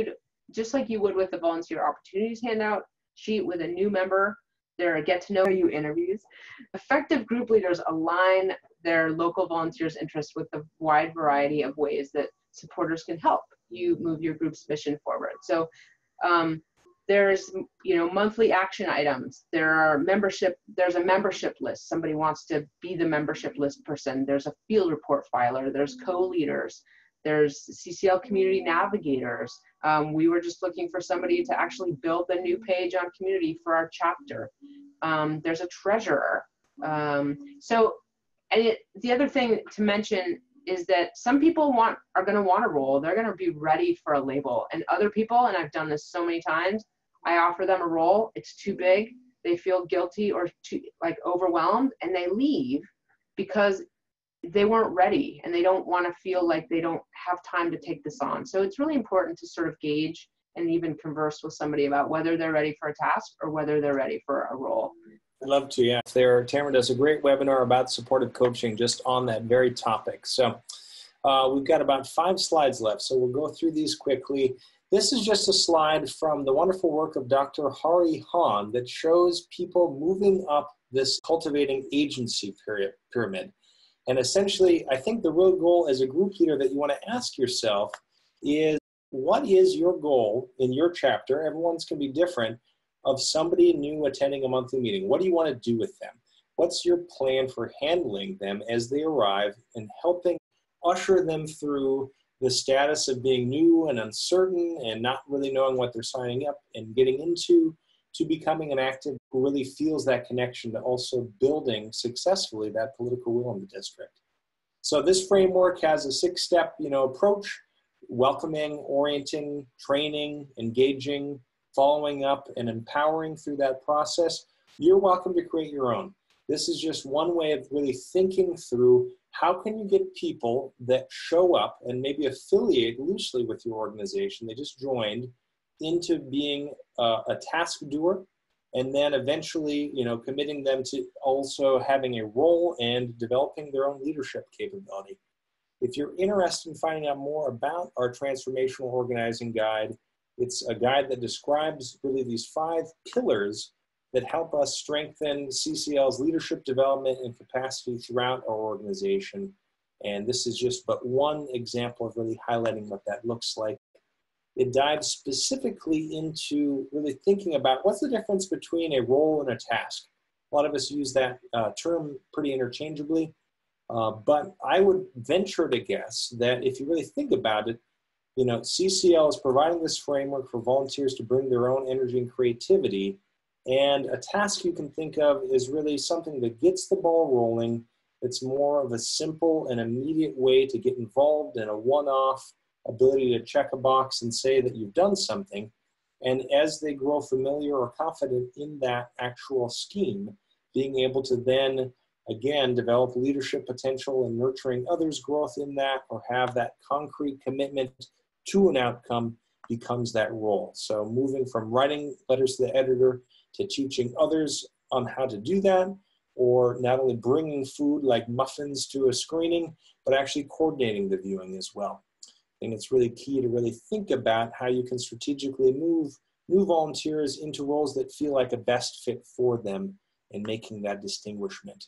just like you would with the volunteer opportunities handout sheet with a new member. There are get to know you interviews. Effective group leaders align their local volunteers' interests with a wide variety of ways that supporters can help you move your group's mission forward. So um, there's, you know, monthly action items. There are membership, there's a membership list. Somebody wants to be the membership list person. There's a field report filer. There's co-leaders. There's C C L community navigators. Um, we were just looking for somebody to actually build a new page on community for our chapter. Um, there's a treasurer. Um, so, and it, the other thing to mention is that some people want are going to want a role. They're going to be ready for a label. And other people, and I've done this so many times, I offer them a role. It's too big. They feel guilty or too like overwhelmed, and they leave because they weren't ready and they don't want to feel like they don't have time to take this on. So it's really important to sort of gauge and even converse with somebody about whether they're ready for a task or whether they're ready for a role. I'd love to, yeah. There, Tamara does a great webinar about supportive coaching just on that very topic. So uh, we've got about five slides left, so we'll go through these quickly. This is just a slide from the wonderful work of Doctor Hari Hahn that shows people moving up this cultivating agency pyramid. And essentially, I think the real goal as a group leader that you want to ask yourself is, what is your goal in your chapter? Everyone's can be different, of somebody new attending a monthly meeting. What do you want to do with them? What's your plan for handling them as they arrive and helping usher them through the status of being new and uncertain and not really knowing what they're signing up and getting into, to becoming an active who really feels that connection to also building successfully that political will in the district. So this framework has a six-step, you know, approach: welcoming, orienting, training, engaging, following up, and empowering through that process. You're welcome to create your own. This is just one way of really thinking through how can you get people that show up and maybe affiliate loosely with your organization, they just joined, into being uh, a task doer, and then eventually, you know, committing them to also having a role and developing their own leadership capability. If you're interested in finding out more about our transformational organizing guide, it's a guide that describes really these five pillars that help us strengthen C C L's leadership development and capacity throughout our organization. And this is just but one example of really highlighting what that looks like. It dives specifically into really thinking about what's the difference between a role and a task. A lot of us use that uh, term pretty interchangeably, uh, but I would venture to guess that if you really think about it, you know, C C L is providing this framework for volunteers to bring their own energy and creativity, and a task you can think of is really something that gets the ball rolling. It's more of a simple and immediate way to get involved in a one-off ability to check a box and say that you've done something. And as they grow familiar or confident in that actual scheme, being able to then, again, develop leadership potential and nurturing others' growth in that, or have that concrete commitment to an outcome, becomes that role. So moving from writing letters to the editor to teaching others on how to do that, or not only bringing food like muffins to a screening, but actually coordinating the viewing as well. I think it's really key to really think about how you can strategically move new volunteers into roles that feel like a best fit for them and making that distinguishment.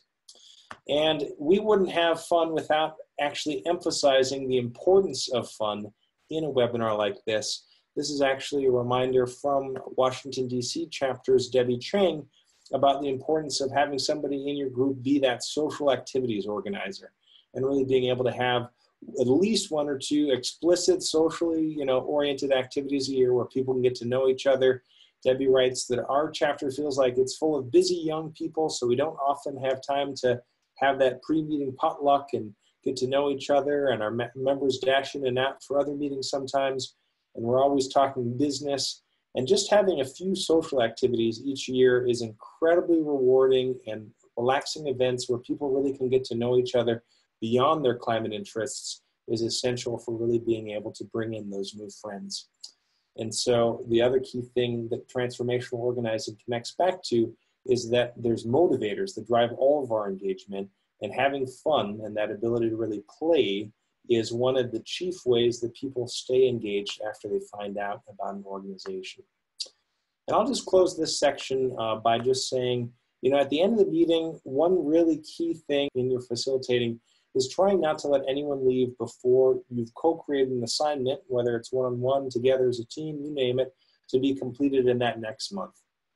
And we wouldn't have fun without actually emphasizing the importance of fun in a webinar like this. This is actually a reminder from Washington, D C chapter's Debbie Chang about the importance of having somebody in your group be that social activities organizer, and really being able to have at least one or two explicit socially, you know, oriented activities a year where people can get to know each other. Debbie writes that our chapter feels like it's full of busy young people, so we don't often have time to have that pre-meeting potluck and get to know each other, and our me members dash in and out for other meetings sometimes, and we're always talking business. And just having a few social activities each year is incredibly rewarding and relaxing events where people really can get to know each other beyond their climate interests is essential for really being able to bring in those new friends. And so the other key thing that transformational organizing connects back to is that there's motivators that drive all of our engagement, and having fun and that ability to really play is one of the chief ways that people stay engaged after they find out about an organization. And I'll just close this section uh, by just saying, you know, at the end of the meeting, one really key thing in your facilitating is trying not to let anyone leave before you've co-created an assignment, whether it's one-on-one, together as a team, you name it, to be completed in that next month.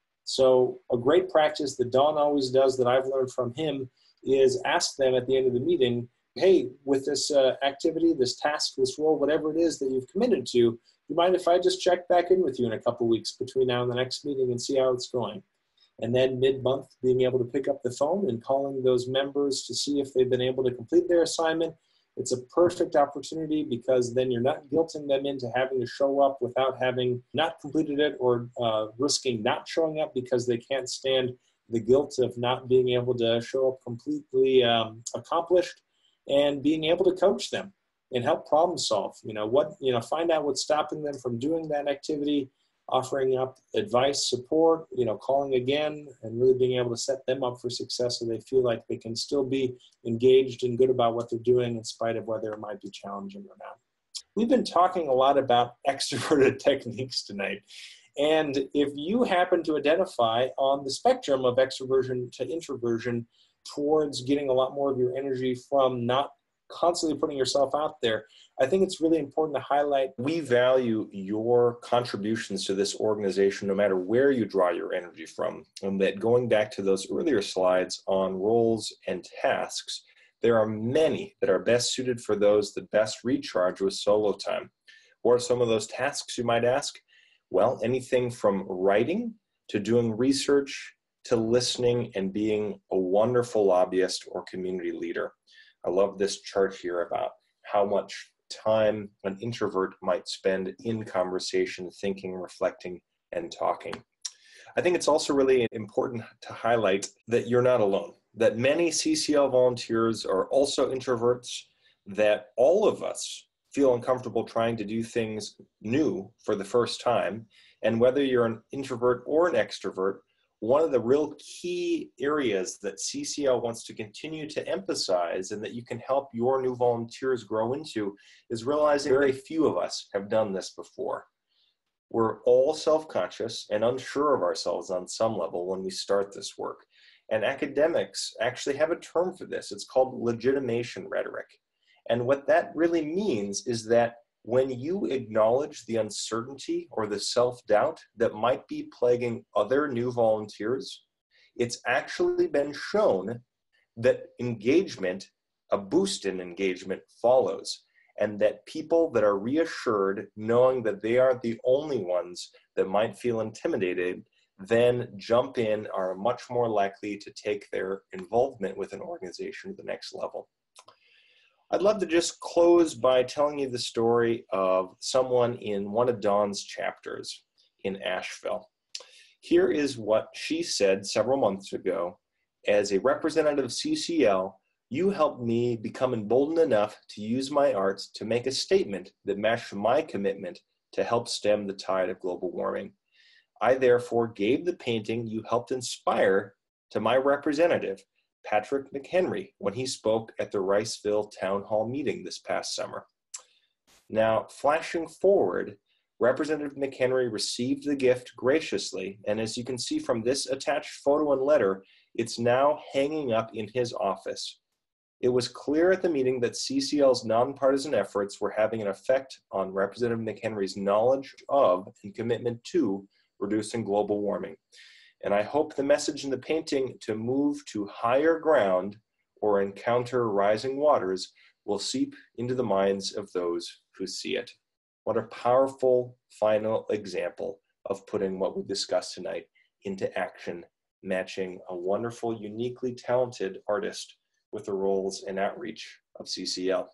So a great practice that Don always does that I've learned from him is ask them at the end of the meeting, hey, with this uh, activity, this task, this role, whatever it is that you've committed to, you mind if I just check back in with you in a couple weeks between now and the next meeting and see how it's going? And then mid-month, being able to pick up the phone and calling those members to see if they've been able to complete their assignment. It's a perfect opportunity because then you're not guilting them into having to show up without having not completed it, or uh, risking not showing up because they can't stand the guilt of not being able to show up completely um, accomplished, and being able to coach them and help problem solve. You know, what, you know, find out what's stopping them from doing that activity, offering up advice, support, you know, calling again, and really being able to set them up for success so they feel like they can still be engaged and good about what they're doing in spite of whether it might be challenging or not. We've been talking a lot about extroverted techniques tonight. And if you happen to identify on the spectrum of extroversion to introversion towards getting a lot more of your energy from not constantly putting yourself out there, I think it's really important to highlight. We value your contributions to this organization no matter where you draw your energy from. And that, going back to those earlier slides on roles and tasks, there are many that are best suited for those that best recharge with solo time. What are some of those tasks, you might ask? Well, anything from writing to doing research to listening and being a wonderful lobbyist or community leader. I love this chart here about how much time an introvert might spend in conversation, thinking, reflecting, and talking. I think it's also really important to highlight that you're not alone, that many C C L volunteers are also introverts, that all of us feel uncomfortable trying to do things new for the first time. And whether you're an introvert or an extrovert, one of the real key areas that C C L wants to continue to emphasize and that you can help your new volunteers grow into is realizing very few of us have done this before. We're all self-conscious and unsure of ourselves on some level when we start this work. And academics actually have a term for this. It's called legitimation rhetoric. And what that really means is that when you acknowledge the uncertainty or the self-doubt that might be plaguing other new volunteers, it's actually been shown that engagement, a boost in engagement, follows, and that people that are reassured, knowing that they aren't the only ones that might feel intimidated, then jump in, are much more likely to take their involvement with an organization to the next level. I'd love to just close by telling you the story of someone in one of Dawn's chapters in Asheville. Here is what she said several months ago. As a representative of C C L, you helped me become emboldened enough to use my arts to make a statement that matched my commitment to help stem the tide of global warming. I therefore gave the painting you helped inspire to my representative, Patrick McHenry, when he spoke at the Riceville Town Hall meeting this past summer. Now, flashing forward, Representative McHenry received the gift graciously, and as you can see from this attached photo and letter, it's now hanging up in his office. It was clear at the meeting that C C L's nonpartisan efforts were having an effect on Representative McHenry's knowledge of and commitment to reducing global warming. And I hope the message in the painting, to move to higher ground or encounter rising waters, will seep into the minds of those who see it. What a powerful final example of putting what we discussed tonight into action, matching a wonderful, uniquely talented artist with the roles and outreach of C C L.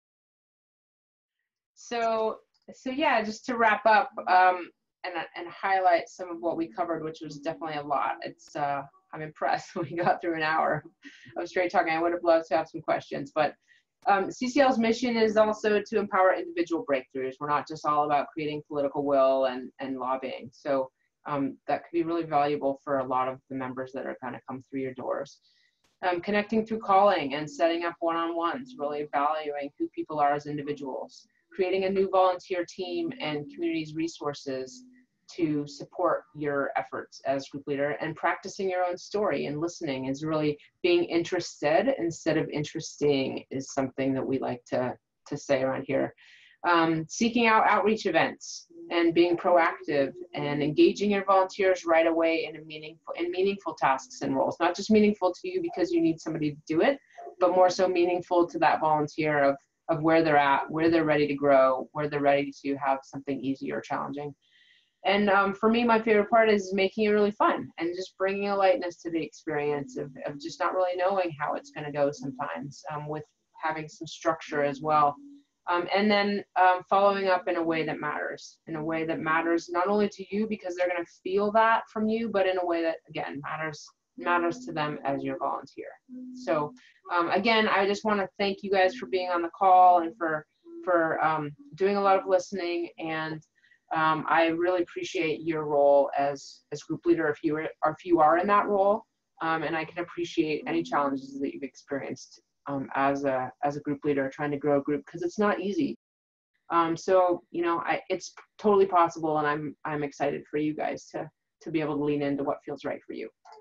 So, so yeah, just to wrap up, um, And, and highlight some of what we covered, which was definitely a lot. It's uh, I'm impressed we got through an hour of straight talking. I would have loved to have some questions, but um, C C L's mission is also to empower individual breakthroughs. We're not just all about creating political will and, and lobbying. So um, that could be really valuable for a lot of the members that are going to come through your doors. Um, connecting through calling and setting up one-on-ones, really valuing who people are as individuals, creating a new volunteer team and communities resources to support your efforts as group leader, and practicing your own story and listening is really being interested instead of interesting is something that we like to, to say around here. Um, seeking out outreach events and being proactive and engaging your volunteers right away in a meaningful in meaningful tasks and roles, not just meaningful to you because you need somebody to do it, but more so meaningful to that volunteer of, of where they're at, where they're ready to grow, where they're ready to have something easy or challenging. And um, for me, my favorite part is making it really fun and just bringing a lightness to the experience of, of just not really knowing how it's going to go sometimes, um, with having some structure as well. Um, and then um, following up in a way that matters, in a way that matters not only to you because they're going to feel that from you, but in a way that, again, matters matters to them as your volunteer. So um, again, I just want to thank you guys for being on the call and for, for um, doing a lot of listening. And um, I really appreciate your role as, as group leader if you are, or if you are in that role. Um, and I can appreciate any challenges that you've experienced Um, as a as a group leader trying to grow a group, because it's not easy. Um, so you know, I, it's totally possible, and I'm I'm excited for you guys to to be able to lean into what feels right for you.